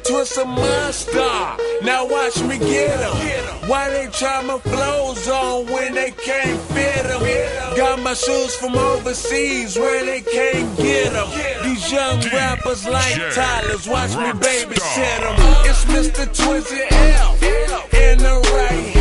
Twist a monster. Now watch me get 'em. Why they try my flows on when they can't fit 'em? Got my shoes from overseas where they can't get 'em. These young rappers like Tyler's, watch me babysit 'em. It's Mr. Twizzy L in the right